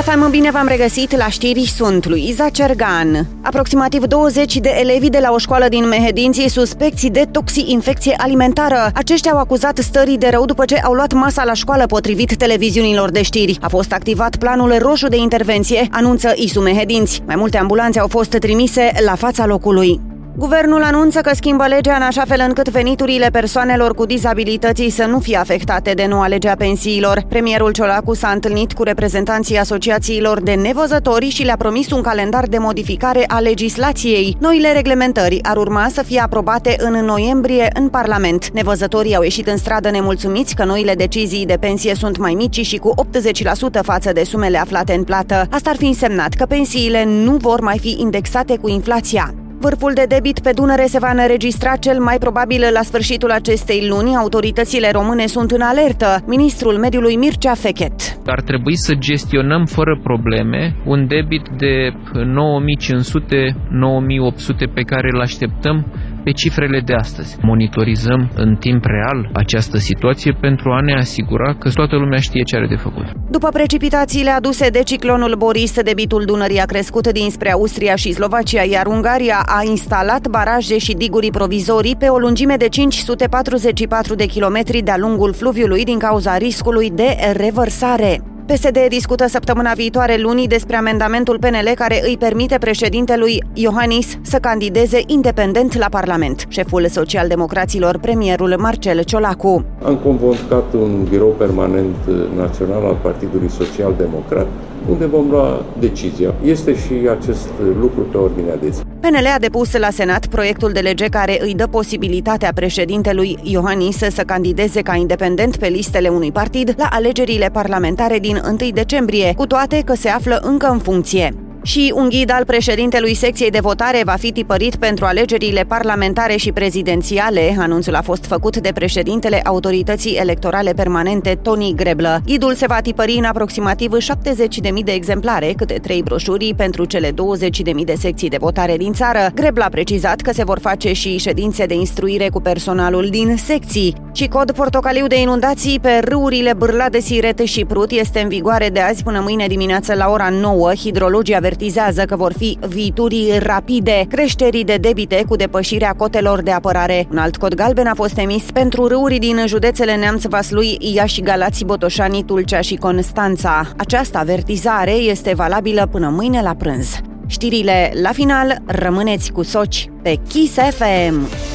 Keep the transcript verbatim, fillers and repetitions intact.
F M, bine v-am regăsit la știri, sunt Luiza Cergan. Aproximativ douăzeci de elevi de la o școală din Mehedinți suspecți de toxi-infecție alimentară. Aceștia au acuzat stării de rău după ce au luat masa la școală, potrivit televiziunilor de știri. A fost activat planul roșu de intervenție, anunță I S U Mehedinți. Mai multe ambulanțe au fost trimise la fața locului. Guvernul anunță că schimbă legea în așa fel încât veniturile persoanelor cu dizabilități să nu fie afectate de noua lege a pensiilor. Premierul Ciolacu s-a întâlnit cu reprezentanții asociațiilor de nevăzători și le-a promis un calendar de modificare a legislației. Noile reglementări ar urma să fie aprobate în noiembrie în Parlament. Nevăzătorii au ieșit în stradă nemulțumiți că noile decizii de pensie sunt mai mici și cu optzeci la sută față de sumele aflate în plată. Asta ar fi însemnat că pensiile nu vor mai fi indexate cu inflația. Vârful de debit pe Dunăre se va înregistra cel mai probabil la sfârșitul acestei luni. Autoritățile române sunt în alertă. Ministrul Mediului Mircea Fechet. Ar trebui să gestionăm fără probleme un debit de nouă mii cinci sute - nouă mii opt sute pe care îl așteptăm pe cifrele de astăzi. Monitorizăm în timp real această situație pentru a ne asigura că toată lumea știe ce are de făcut. După precipitațiile aduse de ciclonul Boris, debitul Dunării a crescut dinspre Austria și Slovacia, iar Ungaria a instalat baraje și diguri provizorii pe o lungime de cinci sute patruzeci și patru de kilometri de-a lungul fluviului din cauza riscului de revărsare. P S D discută săptămâna viitoare luni despre amendamentul P N L care îi permite președintelui Iohannis să candideze independent la Parlament. Șeful socialdemocraților, premierul Marcel Ciolacu. Am convocat un birou permanent național al Partidului Social-Democrat, unde vom lua decizia. Este și acest lucru pe ordinea de zi. P N L a depus la Senat proiectul de lege care îi dă posibilitatea președintelui Iohannis să candideze ca independent pe listele unui partid la alegerile parlamentare din întâi decembrie, cu toate că se află încă în funcție. Și un ghid al președintelui secției de votare va fi tipărit pentru alegerile parlamentare și prezidențiale. Anunțul a fost făcut de președintele Autorității Electorale Permanente, Toni Greblă. Ghidul se va tipări în aproximativ șaptezeci de mii de exemplare, câte trei broșuri pentru cele douăzeci de mii de secții de votare din țară. Greblă a precizat că se vor face și ședințe de instruire cu personalul din secții. Și cod portocaliu de inundații pe râurile Bârlade, Siret și Prut este în vigoare de azi până mâine dimineață la ora nouă. Hidrologii avertizează că vor fi viituri rapide, creșterii de debite cu depășirea cotelor de apărare. Un alt cod galben a fost emis pentru râuri din județele Neamț, Vaslui, Iași, Galați, Botoșani, Tulcea și Constanța. Această avertizare este valabilă până mâine la prânz. Știrile la final, rămâneți cu Soci pe Kiss F M.